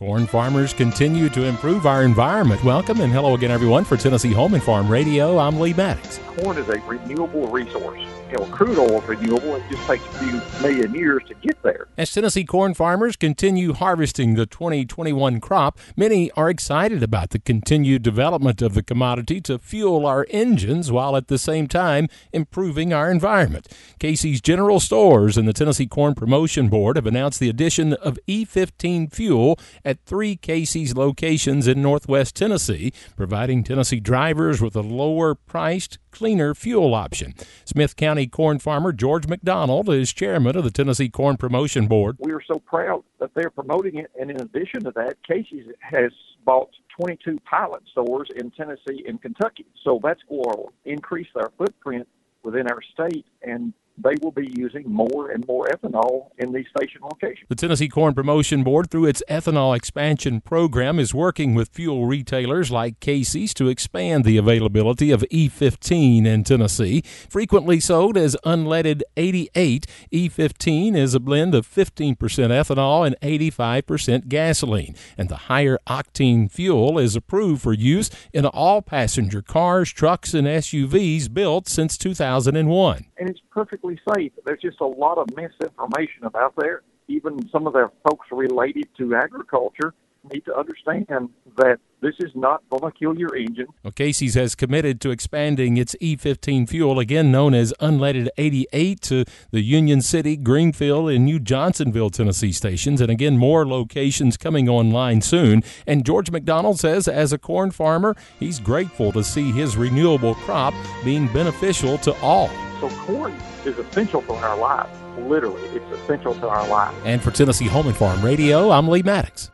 Corn farmers continue to improve our environment. Welcome and hello again, everyone. For Tennessee Home and Farm Radio, I'm Lee Maddox. Corn is a renewable resource. Crude oil is renewable. It just takes a few million years to get there. As Tennessee corn farmers continue harvesting the 2021 crop, many are excited about the continued development of the commodity to fuel our engines while at the same time improving our environment. Casey's General Stores and the Tennessee Corn Promotion Board have announced the addition of E15 fuel at 3 Casey's locations in northwest Tennessee, providing Tennessee drivers with a lower-priced, cleaner fuel option. Smith County corn farmer George McDonald is chairman of the Tennessee Corn Promotion Board. We are so proud that they're promoting it, and in addition to that, Casey's has bought 22 pilot stores in Tennessee and Kentucky. So that's going to increase our footprint within our state, and they will be using more and more ethanol in these station locations. The Tennessee Corn Promotion Board, through its ethanol expansion program, is working with fuel retailers like Casey's to expand the availability of E15 in Tennessee. Frequently sold as unleaded 88, E15 is a blend of 15% ethanol and 85% gasoline, and the higher octane fuel is approved for use in all passenger cars, trucks, and SUVs built since 2001. And it's perfectly safe. There's just a lot of misinformation about there. Even some of the folks related to agriculture need to understand that this is not going to kill your engine. Well, Casey's has committed to expanding its E15 fuel, again known as unleaded 88, to the Union City, Greenfield, and New Johnsonville, Tennessee stations, and again more locations coming online soon. And George McDonald says as a corn farmer, he's grateful to see his renewable crop being beneficial to all. So corn is essential to our lives. Literally, it's essential to our lives. And for Tennessee Home and Farm Radio, I'm Lee Maddox.